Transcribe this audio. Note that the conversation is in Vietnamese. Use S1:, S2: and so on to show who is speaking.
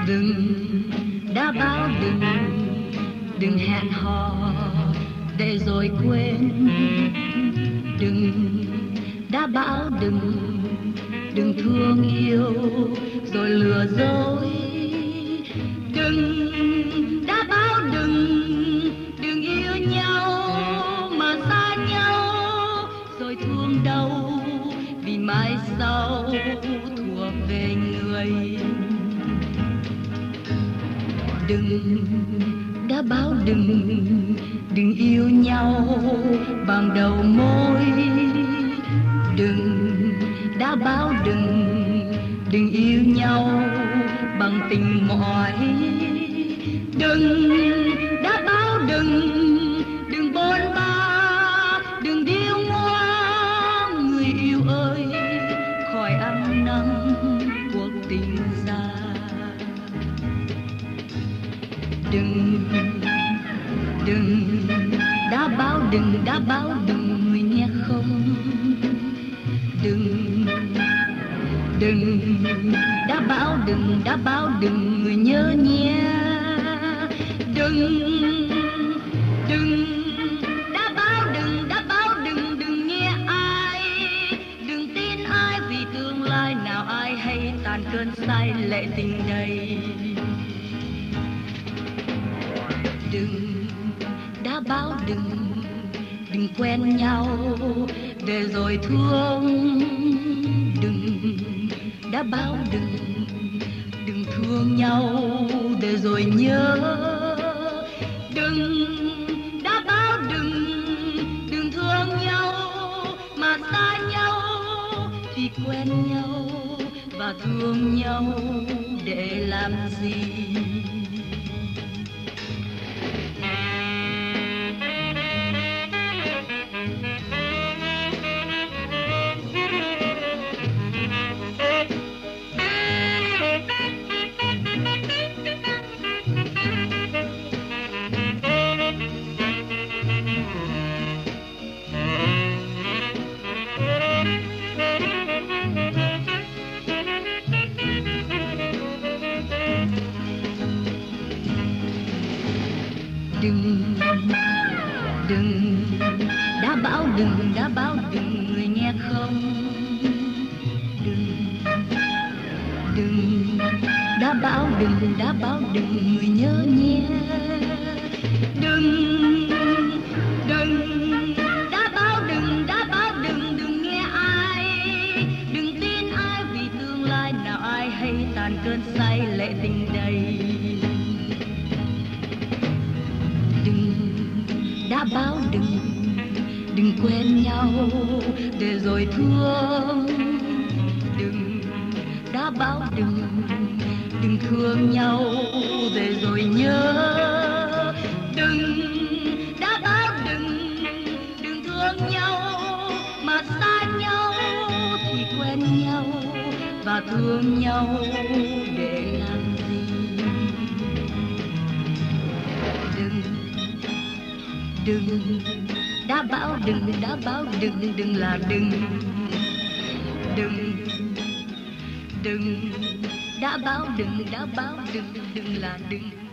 S1: Đừng đã báo đừng, đừng hẹn hò để rồi quên. Đừng đã báo đừng, đừng thương yêu rồi lừa dối. Đừng đã báo đừng, đừng yêu nhau mà xa nhau rồi thương đau vì mai sau thuộc về người. Đừng đã báo đừng, đừng yêu nhau bằng đầu môi. Đừng đã báo đừng, đừng yêu nhau bằng tình mỏi. Đừng đã báo đừng, đừng bôn ba, đừng điêu ngoa người yêu ơi, khỏi ăn năn cuộc tình xa. Đừng đã báo đừng người nghe không. Đừng đã báo đừng người nhớ nhé. Đừng đã báo đừng, đừng nghe ai, đừng tin ai vì tương lai nào ai hay tàn cơn say lệ tình đầy. Đừng đã báo đừng, đừng quen nhau để rồi thương. Đừng đã báo đừng, đừng thương nhau để rồi nhớ. Đừng đã báo đừng, đừng thương nhau mà xa nhau vì quen nhau và thương nhau để làm gì. Đừng đã báo đừng người nghe không. Đừng đã báo đừng người nhớ nhé. Đừng đã báo đừng, đừng nghe ai, đừng tin ai vì tương lai nào ai hay tàn cơn say lệ tình đầy. Đã báo đừng, đừng quen nhau để rồi thương. Đừng đã báo đừng, đừng thương nhau để rồi nhớ. Đừng đã báo đừng, đừng thương nhau mà xa nhau thì quen nhau và thương nhau để làm gì. Đừng đã báo đừng, đừng là đừng. Đừng đã báo đừng, đừng là đừng.